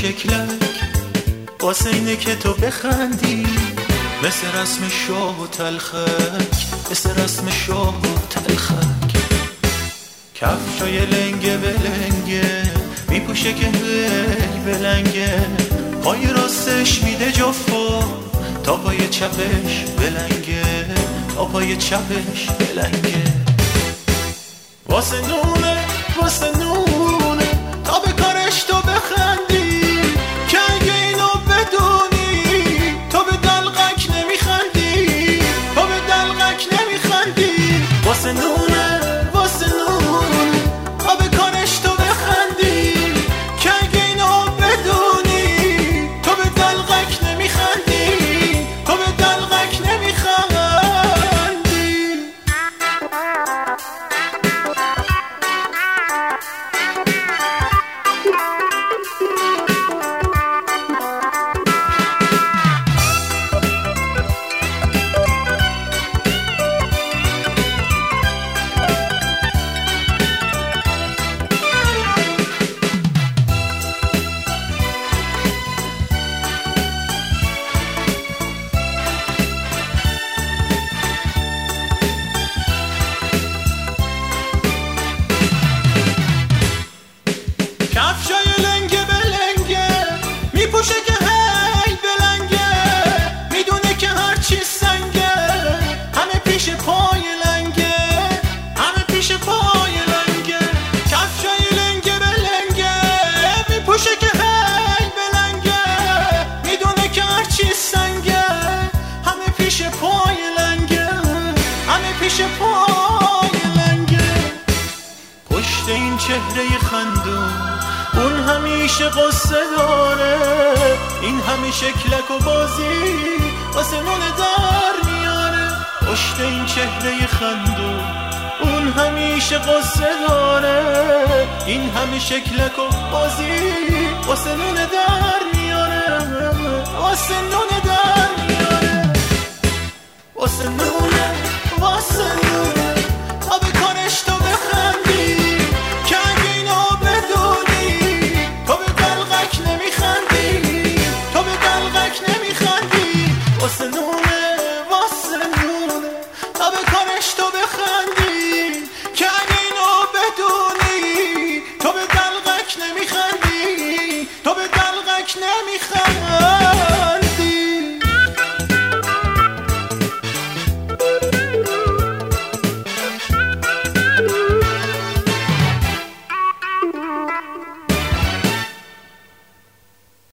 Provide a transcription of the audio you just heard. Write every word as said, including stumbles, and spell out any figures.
شکلک واسه اینه که تو بخندی، مثل رسم شاه و تلخک، مثل رسم شاه و تلخک. کفشای لنگه بلنگه میپوشه که بل بلنگه، پای راستش میده جفا تا پای چپش بلنگه، تا پای چپش بلنگه. واسه نونه واسه نونه تا به کارش تو بخندی، که اگه اینو بدونی تو به دلقک نمیخندی، تو به دلقک نمیخندی. واسه نونه واسه نونه تا به کارش تو بخندی، که اگه اینو بدونی تو به دلقک نمیخندی، تو به دلقک نمیخندی. کفشای لنگه بلنگه میپوشه که هی بلنگه، میدونه که هرچی سنگه همه پیش پای لنگه، همه پیش پای لنگه. کفشای لنگه بلنگه میپوشه که هی بلنگه، میدونه که هرچی سنگه همه پیش پای لنگه، همه پیش پای لنگه. پشت این چهره خندون اون همیشه قصه داره، این همه شکلک و بازی واسه نونه در میاره. پشت این چهره خندون اون همیشه قصه داره، این همه شکلک و بازی واسه نونه در میاره، واسه نونه در میاره. واسه نونه واسه نونه تا به کارش تو بخندی، که اگه اینو بدونی تو به دلقک نمیخندی، تو به دلقک نمیخندی. واسه نونه واسه نونه تا به کارش تو بخندی، که اگه اینو بدونی تو به دلقک نمیخندی، تو به دلقک نمیخندی.